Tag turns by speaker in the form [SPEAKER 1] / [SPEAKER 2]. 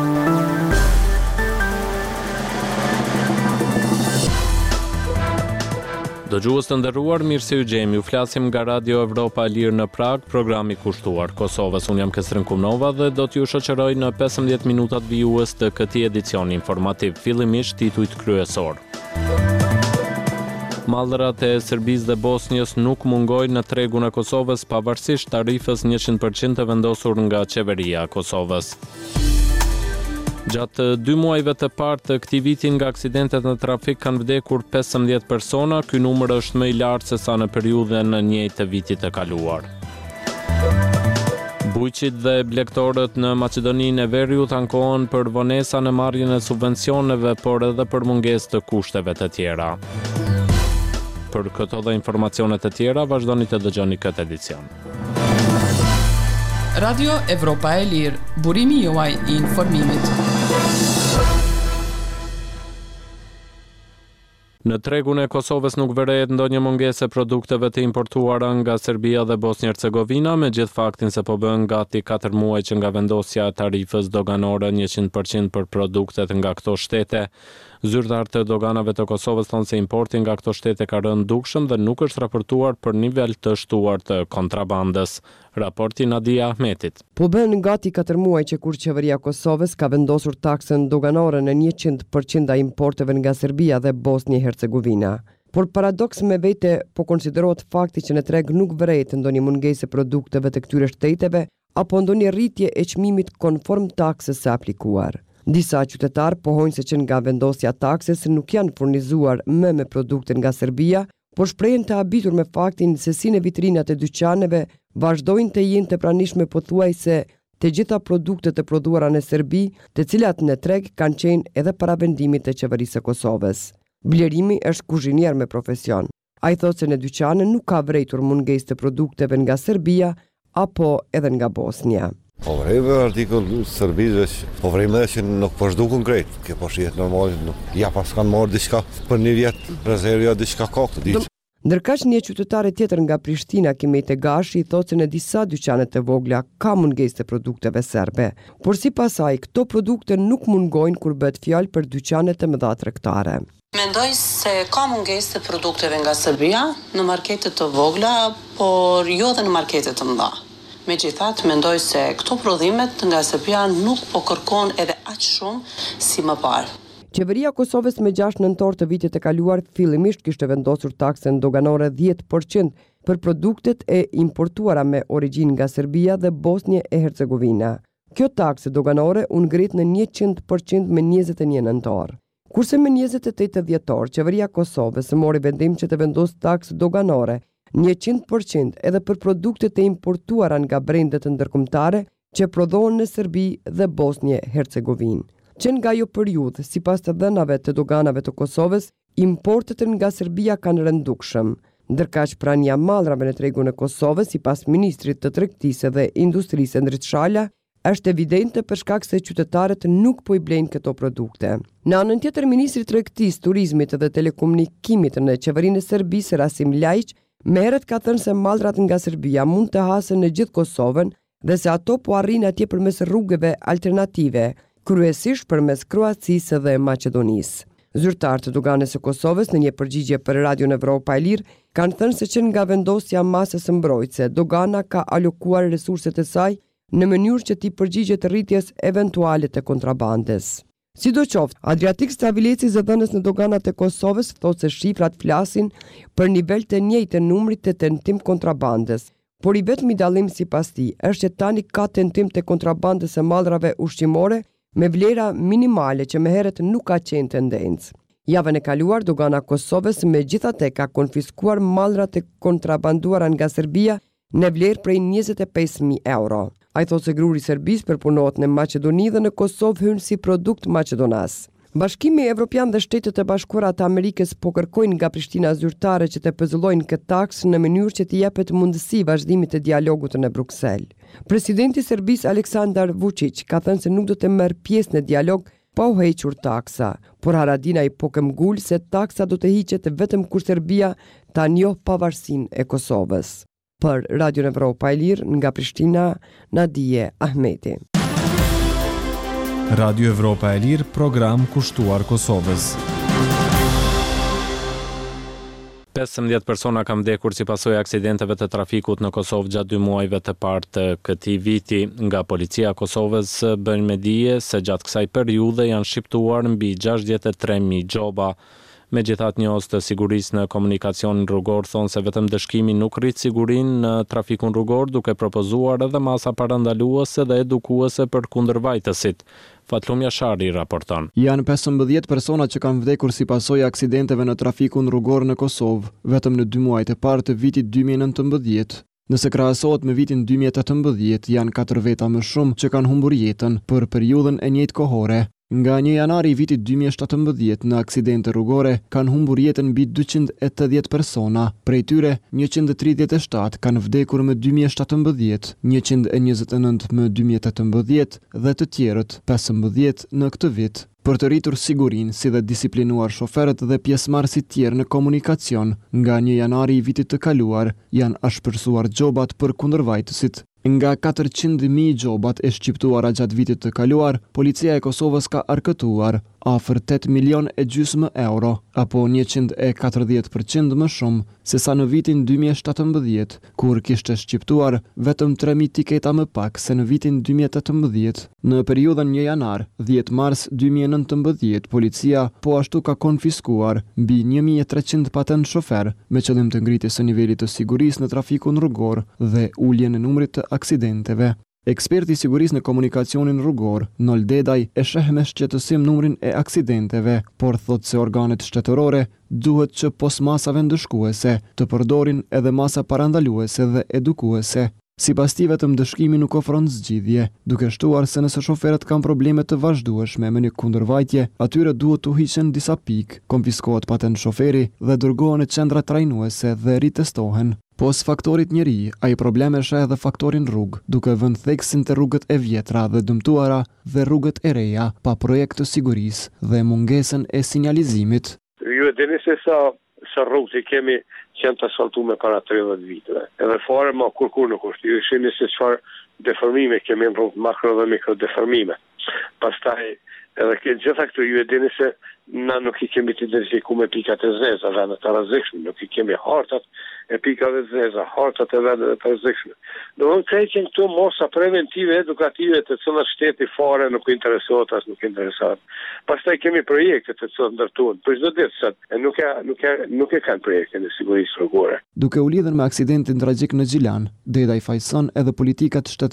[SPEAKER 1] Dëgjues të nderuar, mirë se u gjejmë. Ju flasim nga Radio Evropa e Lirë në Prag, programi kushtuar Kosovës. Unë jam Kesrin Kumnova dhe do t'ju shoqëroj në 15 minutat vijues të këtij edicioni informativ. Fillimisht titujt kryesor. Mallrat e Serbisë dhe Bosnjës nuk mungojnë në tregun e Kosovës pavarësisht tarifës 100% të vendosur nga qeveria e Kosovës. Gjatë 2 muajve të parë të këtij viti nga aksidentet në trafik kanë vdekur 15 persona, ky numër është më i lartë se sa në periudhën e njëjtë të vitit të kaluar. Bujqit dhe blegtorët në Maqedoninë e Veriut ankohen për vonesa në marrjen e subvencioneve, por edhe për mungesë të kushteve të tjera. Për këto dhe informacione të tjera, vazhdoni të dëgjoni këtë edicion.
[SPEAKER 2] Radio Evropa e Lirë, burimi juaj i informimit.
[SPEAKER 1] Në tregun e Kosovës nuk vërehet ndonjë mungesë e produkteve të importuara nga Serbia dhe Bosnjë-Hercegovina, megjithë faktin se po bën gati 4 muaj që nga vendosja e tarifës doganore 100% për produktet nga këto shtete. Zyrtar të doganave të Kosovës thonë se importi nga këto shtete ka rënë dukshëm dhe nuk është raportuar për nivel të shtuar të kontrabandës. Raporti Nadia Ahmetit.
[SPEAKER 3] Po bën gati 4 muaj që kur qeveria e Kosovës ka vendosur taksën doganore në 100% a importeve nga Serbia dhe Bosnjë-Hercegovina. Por paradoks me vete po konsiderohet fakti që në treg nuk vërehet ndonjë mungesë produkteve të këtyre shteteve apo ndonjë rritje e çmimit konform taksës së aplikuar. Disa qytetarë pohojnë se që nga vendosja taksës nuk janë furnizuar më me produkte nga Serbia, por shprehen të habitur me faktin se si në vitrinat e dyqaneve vazhdojnë të jenë të pranishme pothuajse të gjitha produktet të prodhuara në Serbi, të cilat në treg kanë qenë edhe para vendimit të qeverisë së Kosovës. Blerimi është kuzhinier me profesion. Ai thotë se në dyqane nuk ka vërejtur mungesë të produkteve nga Serbia apo edhe nga Bosnia.
[SPEAKER 4] Po vrejme artikull Serbisë, po vrejme që nuk po shdu konkret, ke po shihet normal, ja pas kanë marrë diçka për një vjet, rezervja diçka kokë ditë.
[SPEAKER 3] Ndërkaq një qytetare tjetër nga Prishtina, Kimete Gashi, thotë se në disa dyqane të vogla ka mungesë të produkteve serbe, por sipas saj këto produkte nuk mungojnë kur bëhet fjalë për dyqane të mëdha tregtare.
[SPEAKER 5] Mendoj se ka mungesë të produkteve nga Serbia në marketet të vogla, por jo dhe në marketet të mëdha. Megjithatë, mendoj se këto prodhimet nga Serbia nuk po kërkon edhe aq shumë si më parë.
[SPEAKER 3] Qeveria e Kosovës me 6 nëntor të vitit të kaluar fillimisht kishte vendosur taksën doganore 10% për produktet e importuara me origjinë nga Serbia dhe Bosnjë e Hercegovina. Kjo taksë doganore u ngrit në 100% me 21 nëntor. Kurse me 28 dhjetor, qeveria e Kosovës mori vendim që të vendosë taksë doganore 100% edhe për produktet e importuara nga brendet ndërkombëtare që prodhohen në Serbi dhe Bosnjë-Hercegovinë. Që nga ajo periudhë, sipas të dhënave të doganave të Kosovës, importet nga Serbia kanë rënë dukshëm, ndërkaq prania e mallrave në tregun e Kosovës, sipas ministrit të tregtisë dhe industrisë Endrit Shala, është evidente për shkak se qytetarët nuk po i blejnë këto produkte. Në anën tjetër, ministri i tregtisë, turizmit dhe telekomunikimit në qeverinë e Serbisë, Rasim Ljajić, merret ka thënë se mallrat nga Serbia mund të hasen në gjithë Kosovën dhe se ato po arrin atje përmes rrugëve alternative, kryesisht përmes Kroacisë dhe Maqedonisë. Zyrtarët e doganës së Kosovës në një përgjigje për Radion Evropa e Lirë kanë thënë se që nga vendosja masës mbrojtëse, dogana ka alokuar resurset e saj në mënyrë që t'i përgjigjet rritjes eventuale të kontrabandës. Sidoqoftë, Adriatik Stavileci, zëdhënës në doganat e Kosovës, thotë se shifrat flasin për nivel të njëjtë të numrit të tentim kontrabandës, por i vetmi dallim sipas tij është që tani ka tentim të kontrabandës së mallrave ushqimore me vlera minimale që më herët nuk ka qenë tendencë. Javën e kaluar, dogana e Kosovës megjithatë ka konfiskuar mallrat e kontrabanduara nga Serbia në vlerë prej 25.000 euro. Ai thotë se gruri i Serbisë përpunohet në Maqedoni dhe në Kosovë hyn si produkt maqedonas. Bashkimi Evropian dhe Shtetet e Bashkuara të Amerikës po kërkojnë nga Prishtina zyrtare që të pezëllojnë këtë taksë në mënyrë që të jepet mundësi vazhdimit të dialogut në Bruksel. Presidenti i Serbisë Aleksandar Vučić ka thënë se nuk do të merr pjesë në dialog pa u hequr taksa, por Haradinaj po këmbgul se taksa do të hiqet vetëm kur Serbia ta njohë pavarësinë e Kosovës. Për Radio Evropa e Lirë nga Prishtina, Nadije Ahmeti.
[SPEAKER 6] Radio Evropa e Lirë, program kushtuar Kosovës.
[SPEAKER 1] 15 persona kanë vdekur si pasojë e aksidenteve të trafikut në Kosovë gjatë 2 muajve të parë të këtij viti. Nga policia e Kosovës bën me dije se gjatë kësaj periudhe janë shqiptuar mbi 63.000 gjoba. Megjithatë, njohës të sigurisë në komunikacionin rrugor thonë se vetëm dëshkimi nuk rrit sigurinë në trafikun rrugor, duke propozuar edhe masa parandaluese dhe edukuese për kundërvajtësit. Fatlum Jashari raporton.
[SPEAKER 7] Janë 15 persona që kanë vdekur si pasojë e aksidenteve në trafikun rrugor në Kosovë, vetëm në 2 muajt e parë të vitit 2019. Nëse krahasohet me vitin 2018, janë 4 veta më shumë që kanë humbur jetën për periudhën e njëjtë kohore. Nga 1 janari i vitit 2017 në aksidente rrugore kanë humbur jetën mbi 280 persona, prej tyre 137 kanë vdekur më 2017, 129 më 2018 dhe të tjerët 15 në këtë vit. Për të rritur sigurinë si dhe disiplinuar shoferët dhe pjesëmarrësit tjerë në komunikacion, nga 1 janari i vitit të kaluar janë ashpërsuar gjobat për kundërvajtësit. Nga 400.000 gjobat e shqiptuara gjatë vitit të kaluar, policia e Kosovës ka arkëtuar afër 8,5 milion euro, apo 140% më shumë se sa në vitin 2017, kur kishte shqiptuar vetëm 3.000 tiketa më pak se në vitin 2018. Në periudhën 1 janar, 10 mars 2019, policia po ashtu ka konfiskuar mbi 1.300 patent shofer me qëllim të ngritjes së nivelit të sigurisë në trafikun rrugor dhe uljen e numrit të aksidenteve. Eksperti i sigurisë në komunikacionin rrugor, Nol Dedaj, e sheh me shqetësim numrin e aksidenteve, por thotë se organet shtetërore duhet që pos masave ndëshkuese të përdorin edhe masa parandaluese dhe edukuese. Sipas tij, vetëm dëshkimi nuk ofron zgjidhje, duke shtuar se nëse shoferët kanë probleme të vazhdueshme me një kundërvajtje, atyre duhet t'u hiqen disa pikë, konfiskohet patent shoferi dhe dërgohen në qendra trajnuese dhe ritestohen. Pos faktorit njeri, ai probleme sheh edhe faktorin rrugë, duke vënë theksin të rrugët e vjetra dhe dëmtuara dhe rrugët e reja, pa projekt të sigurisë dhe mungesën e sinjalizimit.
[SPEAKER 8] Ju e dini se sa rrugë që kemi që janë të asfaltuar para 30 viteve. Edhe fare ma kur nuk është. Ju shihni se çfarë deformime kemi në rrugë, makro dhe mikro deformime. Pastaj edhe gjitha këtu ju e dini se na nuk I kemi të identifikuar me pikat e zeza, vende të rrezikshme, nuk I kemi hartat e pikave të zeza, hartat e vendeve të rrezikshme. Domthonë krejtën këtu mosa preventive, edukative të cilat shteti fare nuk interesohet as nuk interesohet. Pastaj kemi projekte të cilat ndërtohen për çdo ditë sa nuk e kanë projektin e sigurisë rrugore.
[SPEAKER 7] Duke u lidhur me aksidentin tragjik në Gjilan, Dedaj fajson edhe politikat